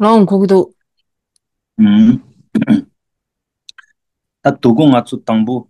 거기도. 음, 다 두고 가서 당부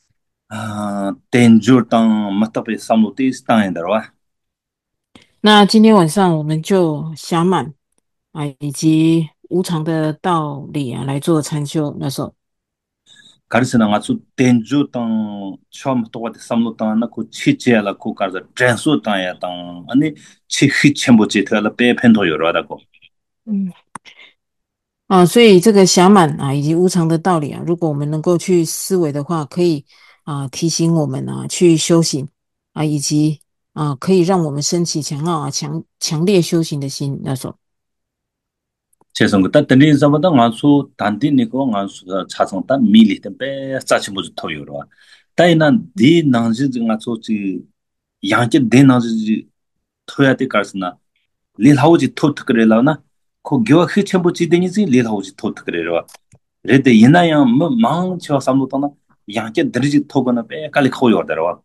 텐줄 땅 맞다베 삼로테 스타인더와 那今天晚上我们就侠满以及无常的道理来做禅修。那时候， 가르스나 가서 텐줄 땅 처음 또한테 삼로 땅나 그 치체라 그 가서 트랜스 땅야 땅 아니 치휘 첨부지 더라 베펜도 요라다고 嗯所以这个侠满以及无常的道理如果我们能够去思维的话，可以提醒我们去修行以及可以让我们升起强烈修行的心。那时候， 최선 그 따뜻히 잡아다 가서 단디니고 가서 차선 단 밀리데 베 짜치무즈 토요로 다이난 디 나지 가서 지 양게 데 나지 토야데 가스나 릴하우지 토트 그래라나 코 교와 흐첨부지 되니지 릴하우지 토트 그래라 레데 이나야 뭐 망쳐 삼도다나 양게 드리지 토거나 빼 깔리 코요더라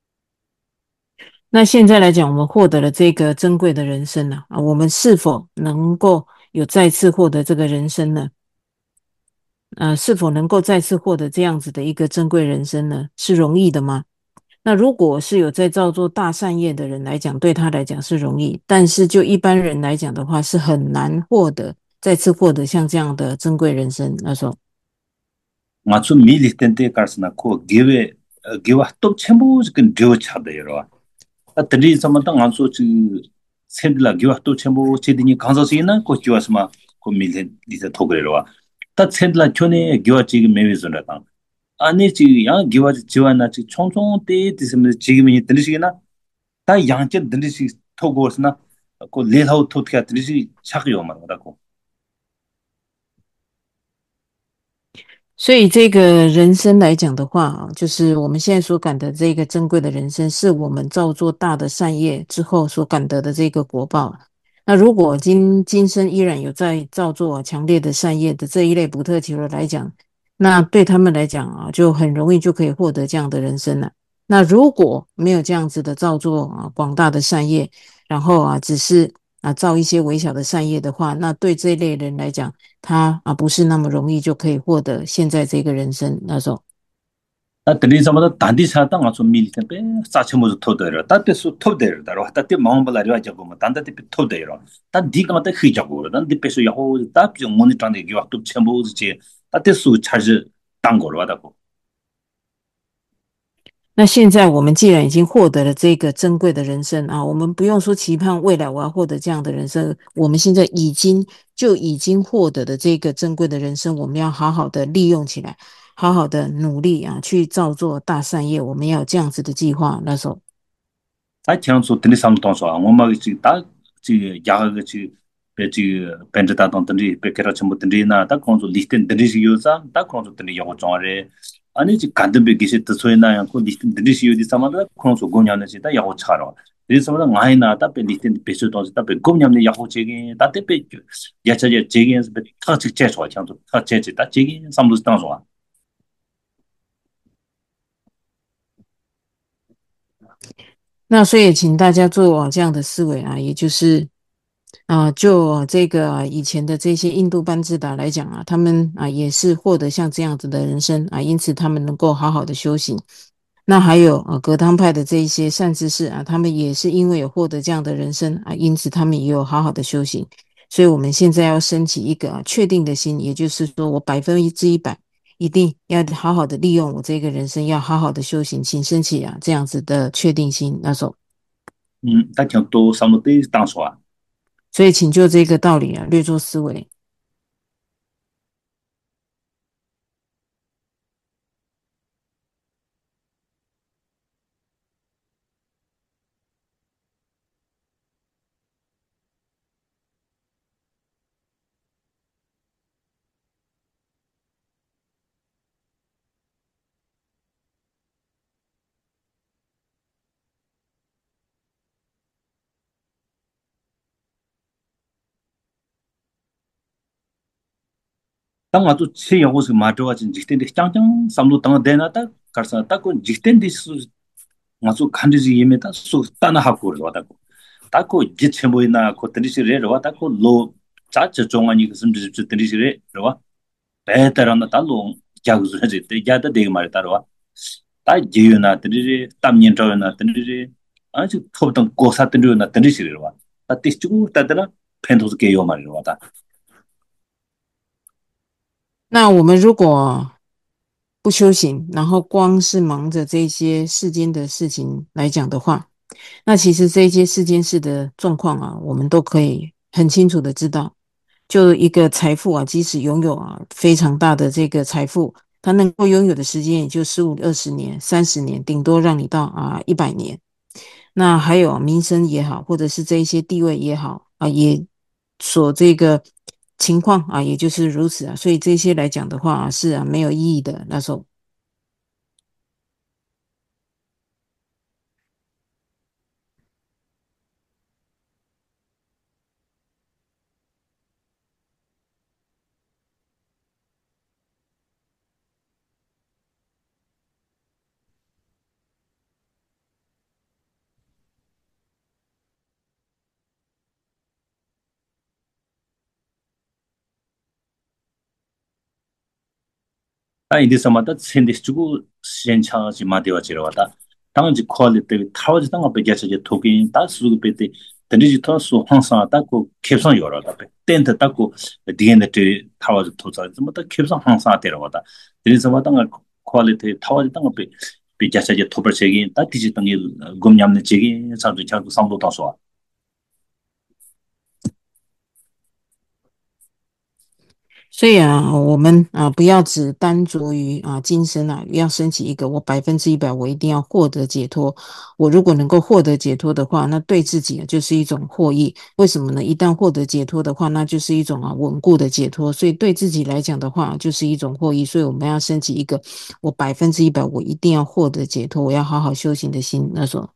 那现在来讲，我们获得了这个珍贵的人生我们是否能够有再次获得这个人生呢？是否能够再次获得这样子的一个珍贵人生呢？是容易的吗？那如果是有在造作大善业的人来讲，对他来讲是容易，但是就一般人来讲的话，是很难再次获得像这样的珍贵人生。那时候， 맞춤 밀리텐데 가스나 코 기베 기와 또 첨부지 그 dio 차대요 तरी समता गांसो च सेंडला गिवा तो छेमो चेदिनी गांसो सिना को किवासमा को मिले दिसे थोगरेवा ता सेंडला 촌에 गिवा 치 메위즈나 당 아니 치 야 गिवा 지와나 치 총총 때 디스메 지금이 들으시기나 다 양체 들으시 토고스나 고 레하우 토트가 들으시 착요 말하고 所以这个人生来讲的话就是我们现在所感的这个珍贵的人生，是我们造作大的善业之后所感得的这个果报。那如果今生依然有在造作强烈的善业的这一类不特求的来讲，那对他们来讲就很容易就可以获得这样的人生了。那如果没有这样子的造作广大的善业，然后只是造一些微小的善业的话，那对这一类人来讲，他不是那么容易就可以获得现在这个人生那种。 다 들리자마자 단디 사다 가서 밀리테 베 사체모즈 토데라 따테수 토데라 따테 마음발아리 와자고 뭐 단다테 토데라 다 디가 마타 히자고 단 디페수 야호 따피 모니터인데 기와도 첨부지 따테수 차지 당고로 와다고 那现在我们既然已经获得了这个珍贵的人生我们不用说期盼未来我要获得这样的人生，我们现在已经获得的这个珍贵的人生，我们要好好的利用起来，好好的努力去造作大善业。我们要有这样子的计划。那时候， 다 창수 들리 삼동서 엄마 지 야가 지 베지 벤드다 돈 들리 베케라 첨부 들리나 다 콘조 리스텐 들리시 요자 다 콘조 들리 요고 정아레 아니 지 간드베 기시 뜨소이나 고 리스텐 들리시 요디 사마다 콘조 고냐네 다 야고 차로 그래서 뭐 나이나 다베 리스텐 베스 돈스 다베 고냐네 야고 제기 다테베 야차제 제기에서 베 타직 제소 창조 타 제지 다 제기 삼루스 당소 那所以请大家做这样的思维也就是就这个以前的这些印度班智达来讲他们也是获得像这样子的人生因此他们能够好好的修行。那还有格当派的这一些善知识他们也是因为有获得这样的人生因此他们也有好好的修行。所以我们现在要升起一个确定的心，也就是说我100%一定要好好的利用我这个人生，要好好的修行，请升起这样子的确定心。那时候， 다 창도 삼루데 당소 所以请就这个道理略作思维。 当我做企业或是马州啊，今天的讲讲三路当的那的，可是他讲今天的是我做看着是因为他说当那好过了，他讲他讲以前不那，可等于是热了，他讲路 자체 종아니 그 숨지 드리시래 그러와 배달하나 달로 자구스지 대자다 되게 말 따라와 다 지유나 드리리 땀년저나 드리리 아주 토던 고사 드리나 드리시래와 다 티슈 따더라 펜도스 게요 말이와 다 那我们如果不修行，然后光是忙着这些世间的事情来讲的话，那其实这些世间事的状况啊，我们都可以很清楚的知道。就一个财富啊，即使拥有啊非常大的这个财富，它能够拥有的时间也就15、20年、30年，顶多让你到100年。那还有名声也好，或者是这一些地位也好啊，也所这个情况啊，也就是如此啊。所以这些来讲的话啊是没有意义的那种。 아 이제 서마다 센데스 주고 시행차지 마디와 지러와다 당지 퀄리티 타워지 당가 베게서지 토긴 다 수고 베데 드리지 토스 항상 딱고 캡선 요라다 베 텐트 딱고 디엔데 타워지 토자 좀다 캡선 항상 데려와다 드리지 서마다 퀄리티 타워지 당가 베 베게서지 토벌세기 다 디지 당이 곰냠네 제기 사도 자고 상도 다소 所以啊，我们不要只单着于今生要升起一个我100%我一定要获得解脱。我如果能够获得解脱的话，那对自己就是一种获益。为什么呢？一旦获得解脱的话，那就是一种稳固的解脱。所以对自己来讲的话，就是一种获益。所以我们要升起一个我100%我一定要获得解脱，我要好好修行的心，那种。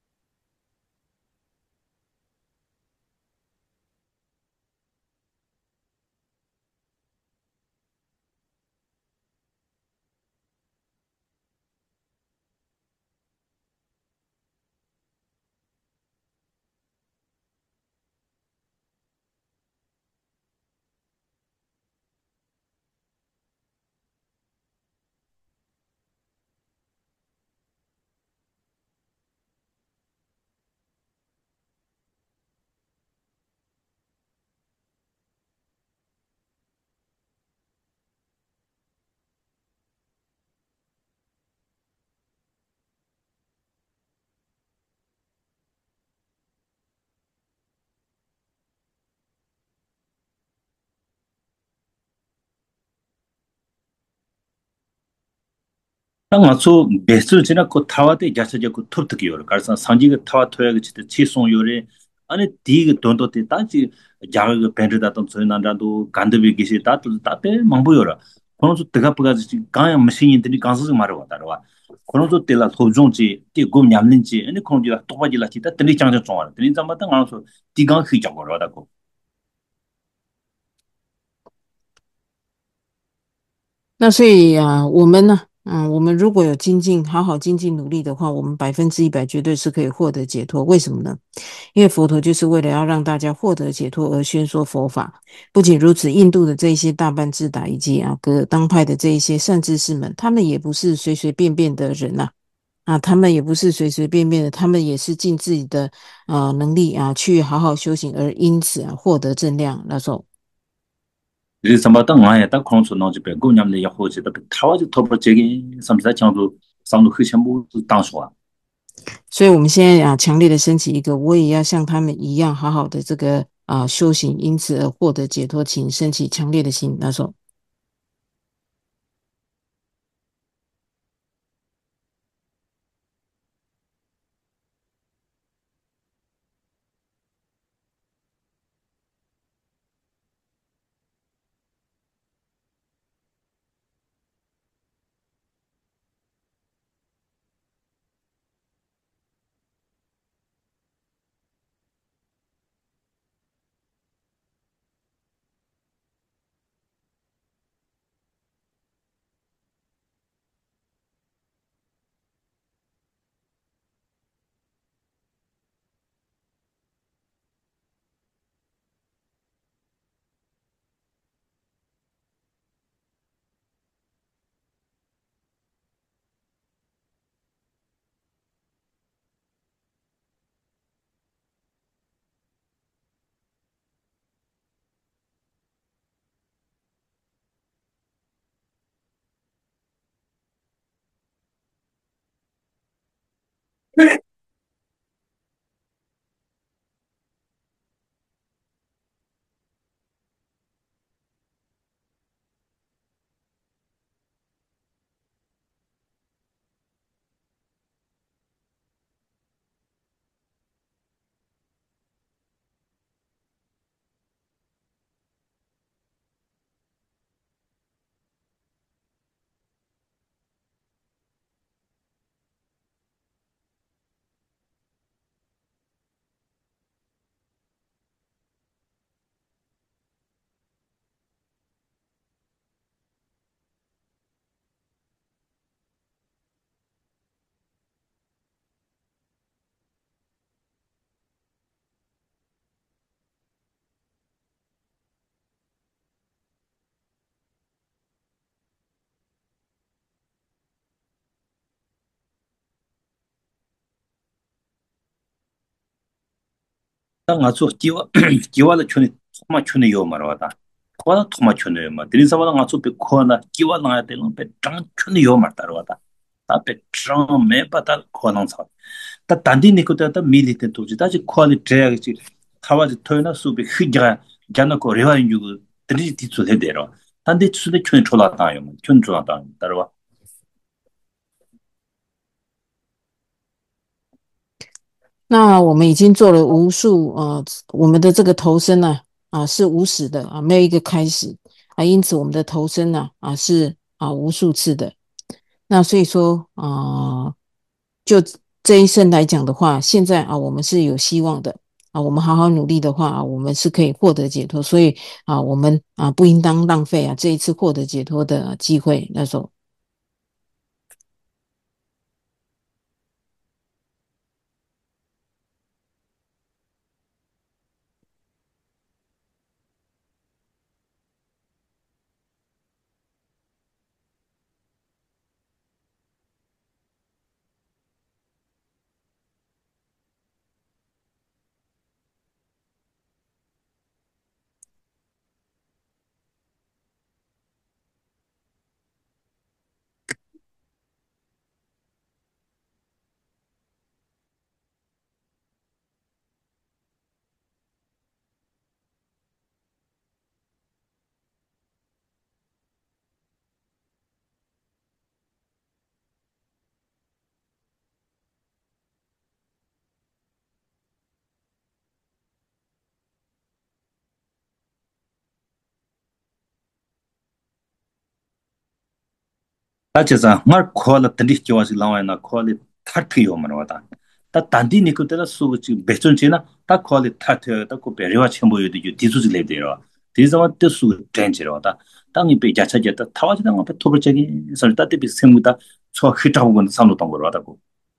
당아서 베스트 지나 그 타와데 자세제 그 톱득이요. 가서 상지가 타와 토야가 진짜 치송 요래. 아니 디가 돈도데 따지 자가 벤르다 돈 소난다도 간드비 기시 따도 따페 망보요라. 그런서 내가 버가지 가야 머신인들이 간서 말어 왔다라. 그런서 때라 소종지 띠곰 냠는지 아니 그런지라 똑바지라 진짜 들이 장저 좋아. 들이 잠마다 가서 디가 휘적 걸어다고. 那所以我们呢，我们如果有精进，好好精进努力的话，我们100%绝对是可以获得解脱。为什么呢？因为佛陀就是为了要让大家获得解脱而宣说佛法。不仅如此，印度的这一些大班智达以及各当派的这一些善知识们，他们也不是随随便便的人他们也不是随随便便的，他们也是尽自己的能力去好好修行，而因此获得正量那种。 이 삼바다 나야 딱 그런서 나지 배 고냠내 야호지 다 타와지 토버 제기 삼사 창도 상도 그 전부 당소아 所以我们现在强烈的升起一个，我也要像他们一样，好好的这个修行，因此而获得解脱，请升起强烈的心，那种。 다 가서 기와 기와를 촌에 토마 촌에 요 말하다. 코나 토마 촌에 요 말. 드리서마다 가서 배 코나 기와 나야 되는 배장 촌에 요 말다로다. 다배 좀 매바다 코나 사. 다 단디니 그때 밀리테 도지 다지 코니 트레야지 타와지 토이나 수비 휘자 자나고 레와인 주고 드리 뒤수 해대로. 단디 수데 촌에 졸라다요. 촌 졸라다. 따라와. 那我们已经做了无数我们的这个投身呢是无始的没有一个开始因此我们的投身呢是无数次的。那所以说就这一生来讲的话，现在我们是有希望的我们好好努力的话我们是可以获得解脱。所以我们不应当浪费这一次获得解脱的机会。那时候 다제자 말 코알라 던디 기와지 라와이나 코알리 타트요 말하다. 다 단디 니코데라 수치 베촌치나 다 코알리 타트 다코 베리와 첨보요도 디수지 레데요. 디자와 뜻수 텐치로다. 땅이 베자차제다 타와지당 앞에 토벌적이 설다데 비스무다 초 히타고는 삼로 동거로다고.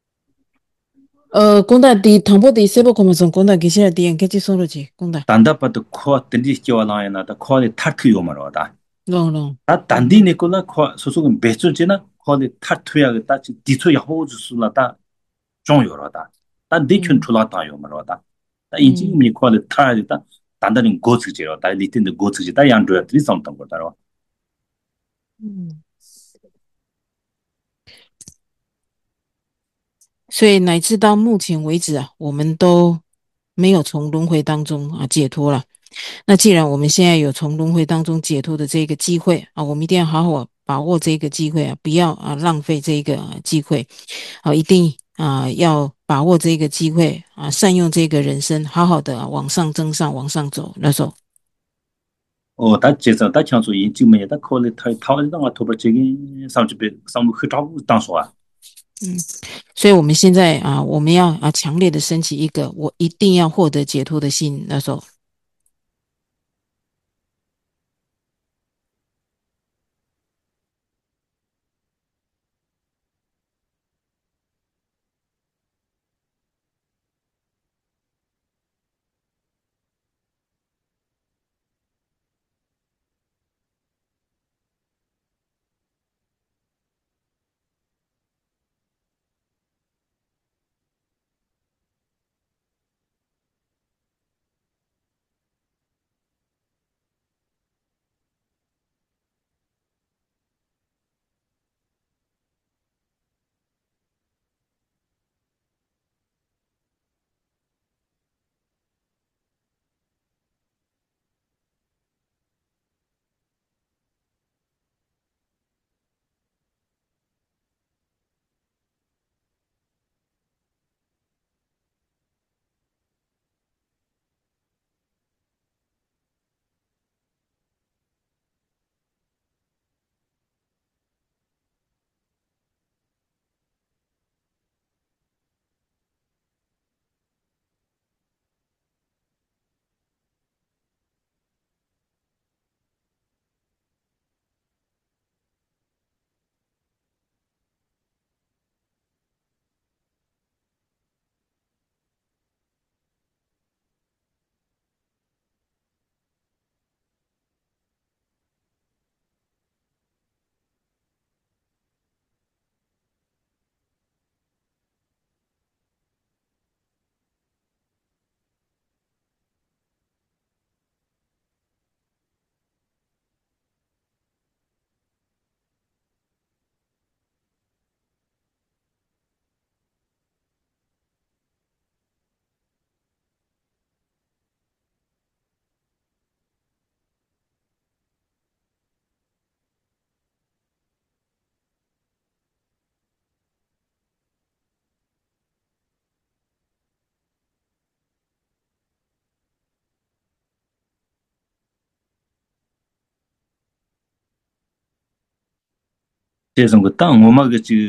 讲到第唐伯第三部课嘛，从讲到接下来第二个接送了去，讲到， 단다빠도 코 던디 기와 라와이나 다 코알리 타트요 말하다. 啷啷， 다 단디 니콜라 코 소속은 베촌치나 코알리 타트야 다치 디초 야호주스라다 종요로다. 단 대춘 嗯 출라다요 말하다. 다 인지 嗯 미 퀄리 타야다. 단단히 고츠지로 다 리틴데 고츠지 다 양조야 들이 something 거다로. 嗯。所以乃至到目前为止我们都没有从轮回当中解脱了。那既然我们现在有从轮回当中解脱的这个机会我们一定要好好把握这个机会不要浪费这个机会一定要把握这个机会善用这个人生，好好的往上增上，往上走。那时候， 다 제자 다 창소 인지메 다 퀄리 타 타와지당 토버체기 상주베 상무 흐타고 당소아. 嗯，所以我们现在我们要强烈的升起一个我一定要获得解脱的心。那时候。 这种个当我们个就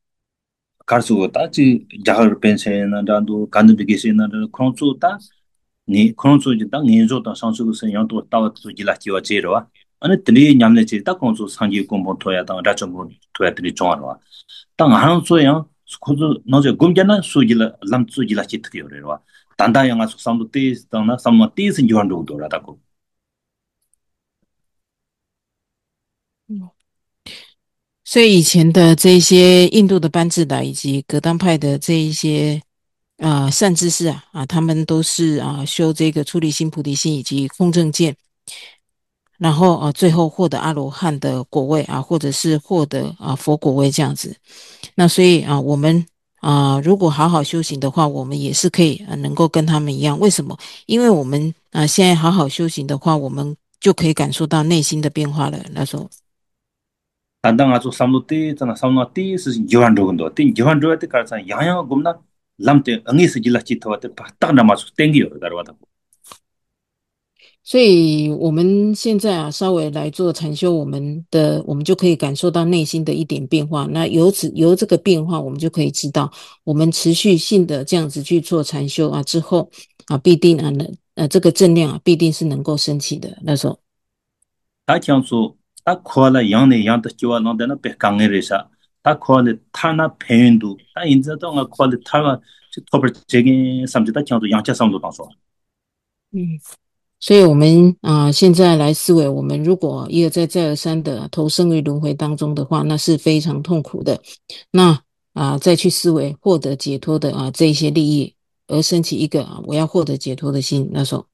가수다지자가pension나란도간드비게시나크론조다 니 크론조지당 년조 당 상수 그 선양 또 따와 또 길라 지와 제로와 아니 들이 냠네 지다 공조 상지 공부 토야 당 라좀 토야 들이 좋아와 당 하는 소양 스코도 너저 공견나 수길라 람 수길라 지트리오레와 단다 영화 속상도 때 당나 삼마 때스 요한도 돌아다고 所以以前的这一些印度的班智达以及格当派的这一些善知识他们都是修这个出离心、菩提心以及空正见，然后最后获得阿罗汉的果位或者是获得佛果位这样子。那所以我们如果好好修行的话，我们也是可以能够跟他们一样。为什么？因为我们现在好好修行的话，我们就可以感受到内心的变化了。那时候， 단당 아주 삼도 때 있잖아 삼도 때 있어 기완 적은도 때 기완 적을 때 가서 양양 겁나 람때 응이스 길라 지터 때 딱 남아서 땡기요 다르와다 所以我们现在稍微来做禅修，我们就可以感受到内心的一点变化。那由这个变化，我们就可以知道，我们持续性的这样子去做禅修之后必定这个正量必定是能够升起的。那时候， 다 장소 다 코알라 양내 양도 지와 너데나 백강에레사 다 코알레 타나 페인도 다 인자도 가 코알레 타가 토벌 제게 삼지다 장소 양차 삼도 당소 嗯。所以，我们现在来思维，我们如果一而再、再而三的投生于轮回当中的话，那是非常痛苦的。那再去思维获得解脱的这一些利益，而升起一个我要获得解脱的心，那时候。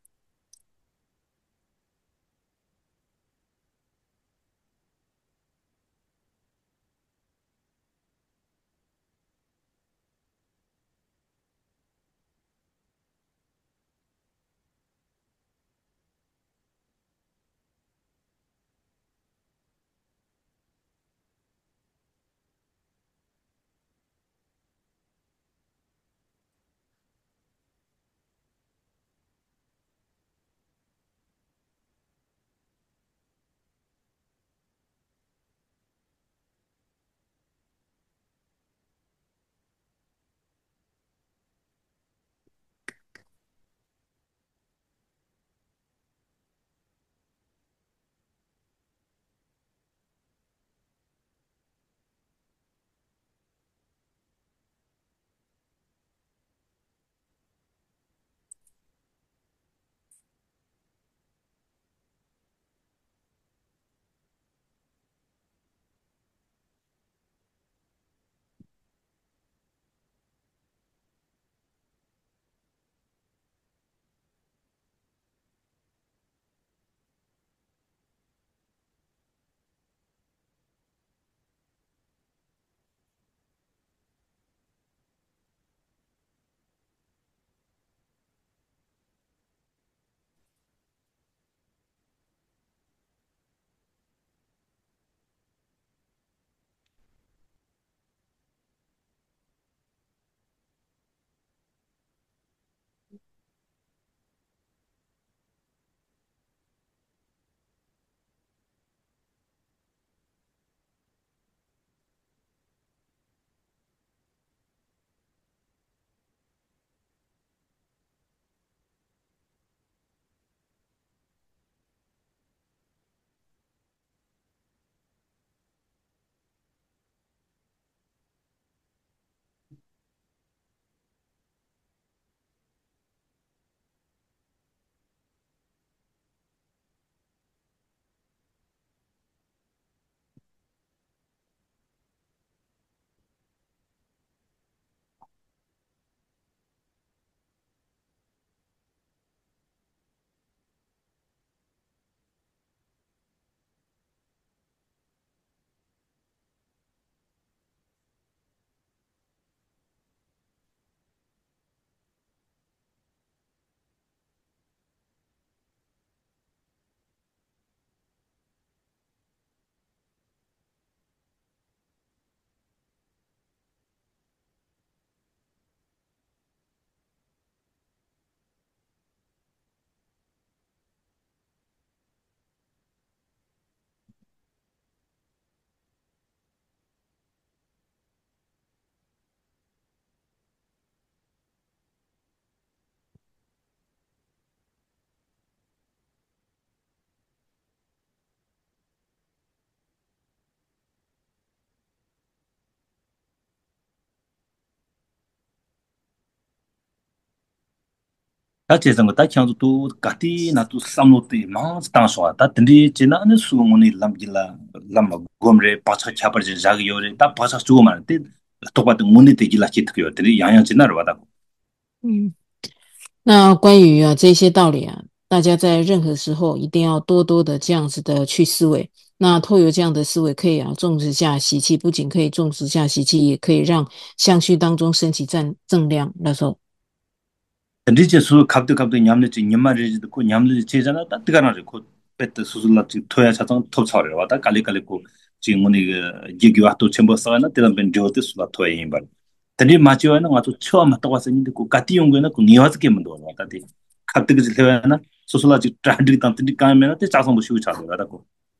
다 제선 거다 향도 또 가티 나도 삼노티 마스 땅소아 다 든디 지나는 수고문이 람길라 람마 곰레 파차 차버지 자기 요레 다 파차 주고만 때 똑같은 문이 되길라 기트고요. 들이 양양 지나러 와다. 嗯。那关于这些道理啊，大家在任何时候一定要多多的这样子的去思维。那透过这样的思维，可以种植下习气，不仅可以种植下习气，也可以让相续当中升起正量。那时候， 든지 수 갑도 냠르지 냠마르지도 고 냠르지 제잖아 다 뜨가나리 고 베트 수술라 지 토야 차장 톱차려 와다 깔리깔리고 지금 오늘 그 기기와 또 첨부 써나 때는 벤 조트 수라 토야 임바 든지 마치와는 와도 처음 왔다 와서 있는데 고 까티 용거는 고 니와스 게임도 와다디 갑도 그 태와나 수술라 지 트라디 tanti 까면은 때 짜서 뭐 쉬우 차도 와다고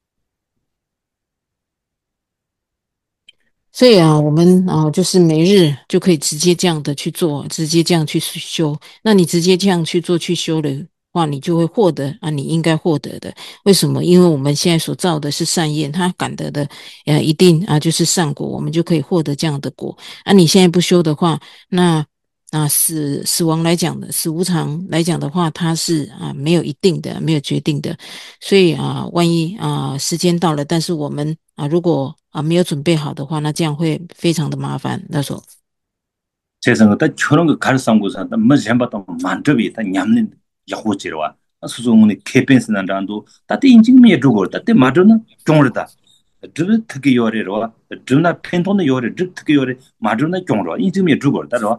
所以我们就是每日就可以直接这样的去做，直接这样去修。那你直接这样去做去修的话，你就会获得你应该获得的。为什么？因为我们现在所造的是善业，它感得的一定就是善果，我们就可以获得这样的果。你现在不修的话，那死亡来讲的，死无常来讲的话，它是没有一定的，没有决定的。所以万一时间到了，但是我们如果没有准备好的话，那这样会非常的麻烦。那时候， 세상에 다 저런 거 가르상고서 다 뭐젬바도 만들비 다 냠는 야호지로와 수송문이 케펜스난 단도 다때 인증미 주고 다때 마저는 종르다 드 특히 요래로 드나 펜톤의 요래 드 특히 요래 마저는 종로 인증미 주고 다로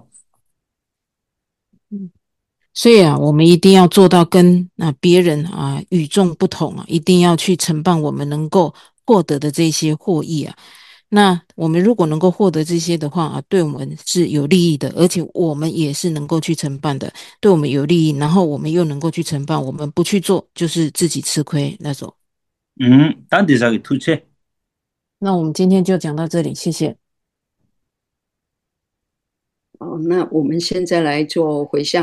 所以我们一定要做到跟别人与众不同一定要去承办我们能够获得的这些获益那我们如果能够获得这些的话对我们是有利益的，而且我们也是能够去承办的，对我们有利益，然后我们又能够去承办，我们不去做就是自己吃亏那种。 단대자기 투체 那我们今天就讲到这里，谢谢。 哦，那我们现在来做回向。